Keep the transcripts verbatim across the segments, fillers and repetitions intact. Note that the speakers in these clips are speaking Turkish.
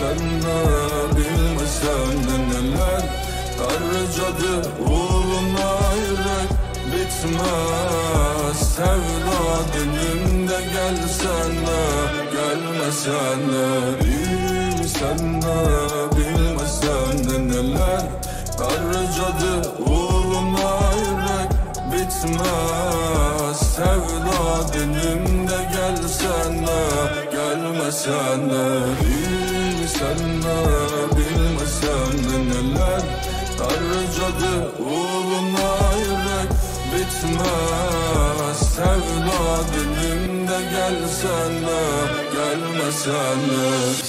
Bilsen de bilmesen de neler harcadı uğruna yürek bitmez. Sevda dilimde gelsen de gelmesen de. Bilsen de bilmesen de neler harcadı uğruna yürek bitmez. Sevda dilimde gelsen de gelmesen de. Bilsen de bilmesen de neler harcadı uğruna yürek bitmez. Sevda dilimde gelsen de gelmesen de.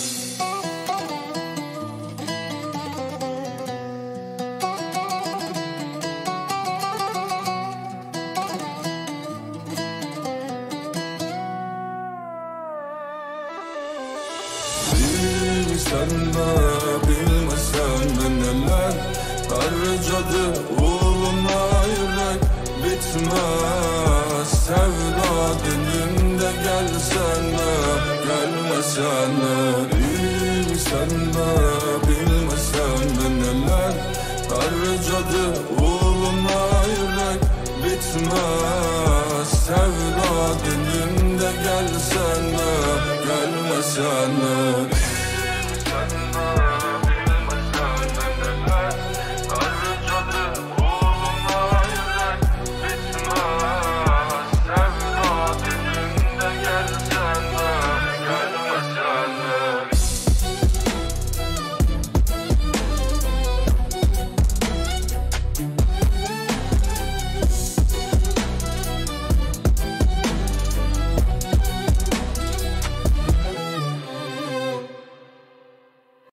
Bilsen de bilmesen de neler harcadı uğruna yürek bitmez. Sevda dilimde gelsen de gelmesen de. Bilsen de bilmesen de neler harcadı uğruna yürek bitmez. Sevda dilimde gelsen de gelmesen de.